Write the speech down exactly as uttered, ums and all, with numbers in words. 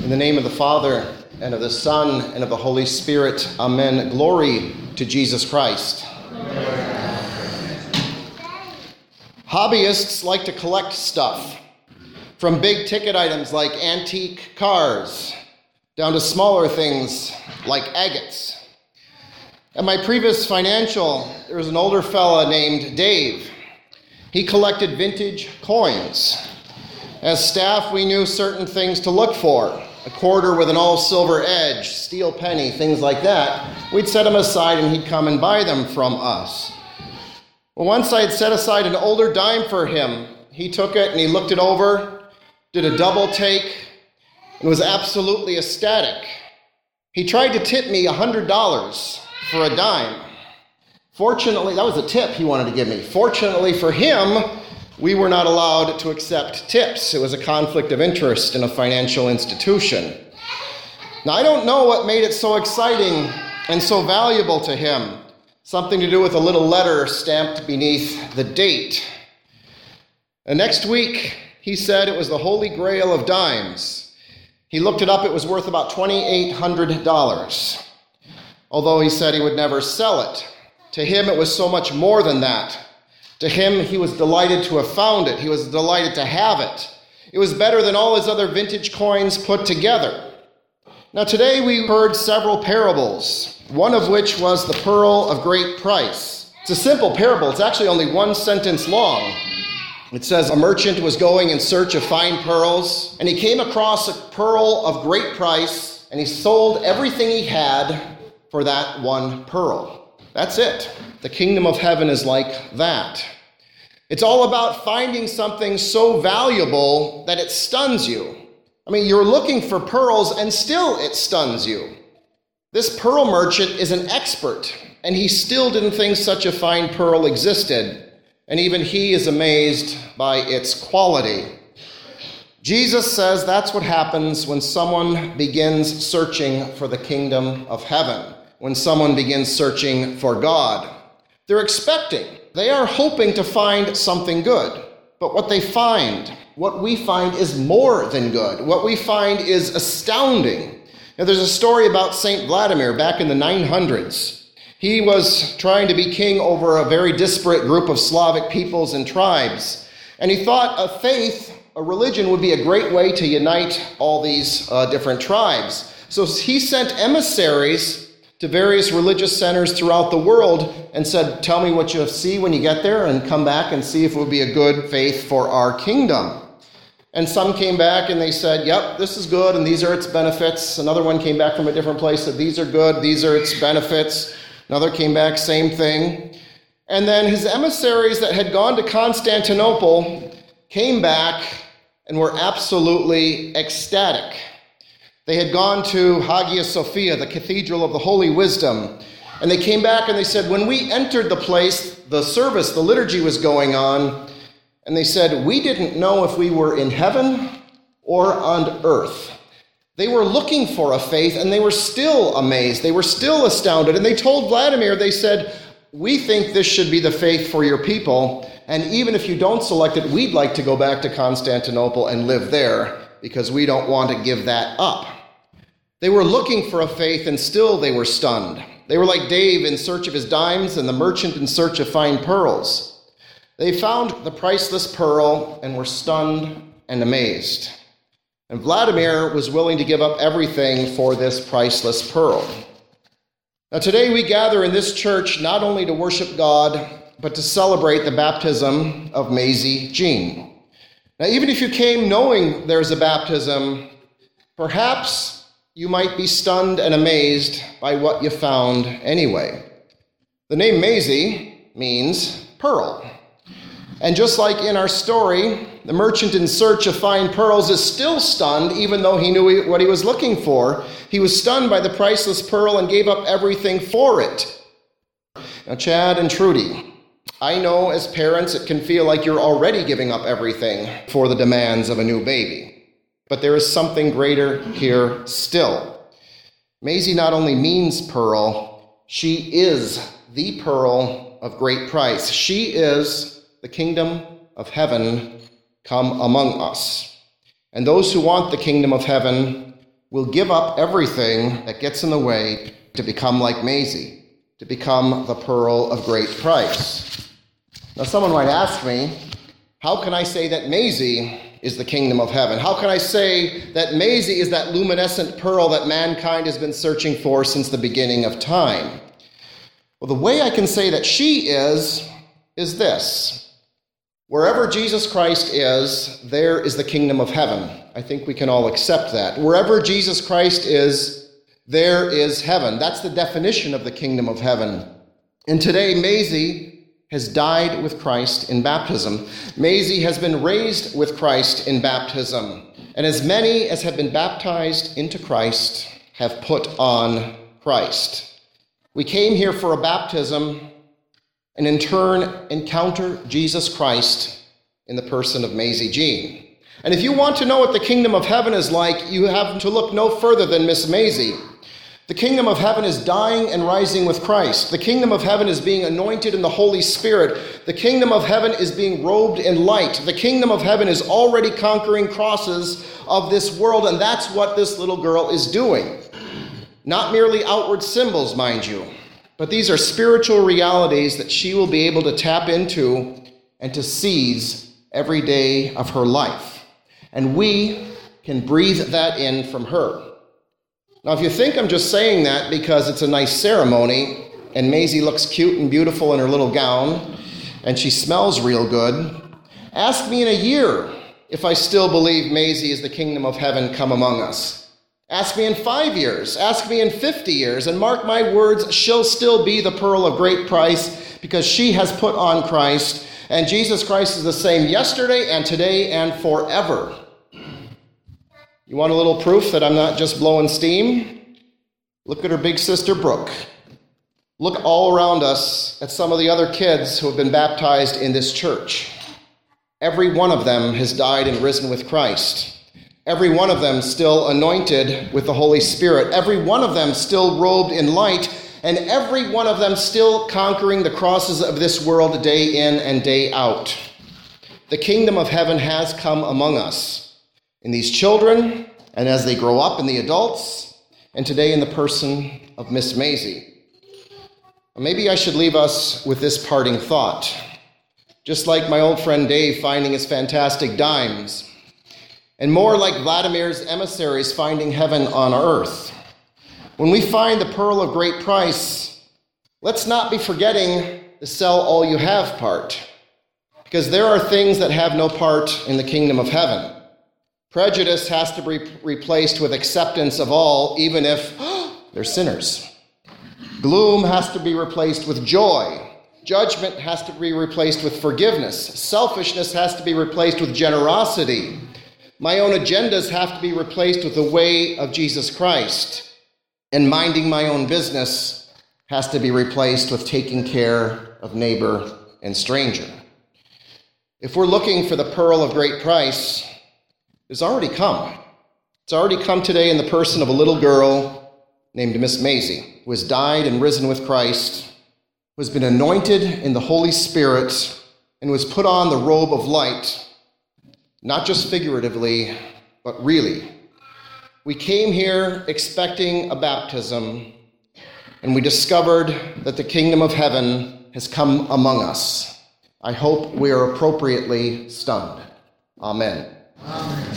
In the name of the Father, and of the Son, and of the Holy Spirit, amen. Glory to Jesus Christ. Amen. Hobbyists like to collect stuff, from big ticket items like antique cars, down to smaller things like agates. At my previous financial, there was an older fella named Dave. He collected vintage coins. As staff, we knew certain things to look for. A quarter with an all-silver edge, steel penny, things like that. We'd set them aside and he'd come and buy them from us. Well, once I had set aside an older dime for him. He took it and he looked it over, did a double take, and was absolutely ecstatic. He tried to tip me one hundred dollars for a dime. Fortunately, that was a tip he wanted to give me. Fortunately for him, we were not allowed to accept tips. It was a conflict of interest in a financial institution. Now, I don't know what made it so exciting and so valuable to him. Something to do with a little letter stamped beneath the date. And next week, he said it was the Holy Grail of dimes. He looked it up. It was worth about two thousand eight hundred dollars. Although he said he would never sell it. To him, it was so much more than that. To him, he was delighted to have found it. He was delighted to have it. It was better than all his other vintage coins put together. Now, today we heard several parables, one of which was the pearl of great price. It's a simple parable. It's actually only one sentence long. It says, a merchant was going in search of fine pearls, and he came across a pearl of great price, and he sold everything he had for that one pearl. That's it. The kingdom of heaven is like that. It's all about finding something so valuable that it stuns you. I mean, you're looking for pearls and still it stuns you. This pearl merchant is an expert, and he still didn't think such a fine pearl existed. And even he is amazed by its quality. Jesus says that's what happens when someone begins searching for the kingdom of heaven, when someone begins searching for God. They're expecting, they are hoping to find something good. But what they find, what we find is more than good. What we find is astounding. Now, there's a story about Saint Vladimir back in the nine hundreds. He was trying to be king over a very disparate group of Slavic peoples and tribes. And he thought a faith, a religion, would be a great way to unite all these uh, different tribes. So he sent emissaries to various religious centers throughout the world and said, tell me what you see when you get there and come back and see if it would be a good faith for our kingdom. And some came back and they said, yep, this is good and these are its benefits. Another one came back from a different place, said these are good, these are its benefits. Another came back, same thing. And then his emissaries that had gone to Constantinople came back and were absolutely ecstatic. They had gone to Hagia Sophia, the Cathedral of the Holy Wisdom, and they came back and they said, when we entered the place, the service, the liturgy was going on, and they said, we didn't know if we were in heaven or on earth. They were looking for a faith, and they were still amazed. They were still astounded, and they told Vladimir, they said, we think this should be the faith for your people, and even if you don't select it, we'd like to go back to Constantinople and live there, because we don't want to give that up. They were looking for a faith, and still they were stunned. They were like Dave in search of his dimes and the merchant in search of fine pearls. They found the priceless pearl and were stunned and amazed. And Vladimir was willing to give up everything for this priceless pearl. Now today we gather in this church not only to worship God, but to celebrate the baptism of Maisie Jean. Now even if you came knowing there's a baptism, perhaps you might be stunned and amazed by what you found anyway. The name Maisie means pearl. And just like in our story, the merchant in search of fine pearls is still stunned, even though he knew what he was looking for. He was stunned by the priceless pearl and gave up everything for it. Now, Chad and Trudy, I know as parents it can feel like you're already giving up everything for the demands of a new baby. But there is something greater here still. Maisie not only means pearl, she is the pearl of great price. She is the kingdom of heaven come among us. And those who want the kingdom of heaven will give up everything that gets in the way to become like Maisie, to become the pearl of great price. Now, someone might ask me, how can I say that Maisie is the kingdom of heaven? How can I say that Maisie is that luminescent pearl that mankind has been searching for since the beginning of time? Well, the way I can say that she is, is this. Wherever Jesus Christ is, there is the kingdom of heaven. I think we can all accept that. Wherever Jesus Christ is, there is heaven. That's the definition of the kingdom of heaven. And today, Maisie has died with Christ in baptism. Maisie has been raised with Christ in baptism. And as many as have been baptized into Christ have put on Christ. We came here for a baptism and in turn encounter Jesus Christ in the person of Maisie Jean. And if you want to know what the kingdom of heaven is like, you have to look no further than Miss Maisie. The kingdom of heaven is dying and rising with Christ. The kingdom of heaven is being anointed in the Holy Spirit. The kingdom of heaven is being robed in light. The kingdom of heaven is already conquering crosses of this world, and that's what this little girl is doing. Not merely outward symbols, mind you, but these are spiritual realities that she will be able to tap into and to seize every day of her life. And we can breathe that in from her. Now, if you think I'm just saying that because it's a nice ceremony and Maisie looks cute and beautiful in her little gown and she smells real good, ask me in a year if I still believe Maisie is the kingdom of heaven come among us. Ask me in five years, ask me in fifty years, and mark my words, she'll still be the pearl of great price because she has put on Christ, and Jesus Christ is the same yesterday and today and forever. You want a little proof that I'm not just blowing steam? Look at her big sister, Brooke. Look all around us at some of the other kids who have been baptized in this church. Every one of them has died and risen with Christ. Every one of them still anointed with the Holy Spirit. Every one of them still robed in light. And every one of them still conquering the crosses of this world day in and day out. The kingdom of heaven has come among us in these children and as they grow up in the adults, and today in the person of Miss Maisie. Maybe I should leave us with this parting thought. Just like my old friend Dave finding his fantastic dimes, and more like Vladimir's emissaries finding heaven on earth. When we find the pearl of great price, let's not be forgetting the sell all you have part, because there are things that have no part in the kingdom of heaven. Prejudice has to be replaced with acceptance of all, even if they're sinners. Gloom has to be replaced with joy. Judgment has to be replaced with forgiveness. Selfishness has to be replaced with generosity. My own agendas have to be replaced with the way of Jesus Christ. And minding my own business has to be replaced with taking care of neighbor and stranger. If we're looking for the pearl of great price, it's already come. It's already come today in the person of a little girl named Miss Maisie, who has died and risen with Christ, who has been anointed in the Holy Spirit, and who has put on the robe of light, not just figuratively, but really. We came here expecting a baptism, and we discovered that the kingdom of heaven has come among us. I hope we are appropriately stunned. Amen. Amen.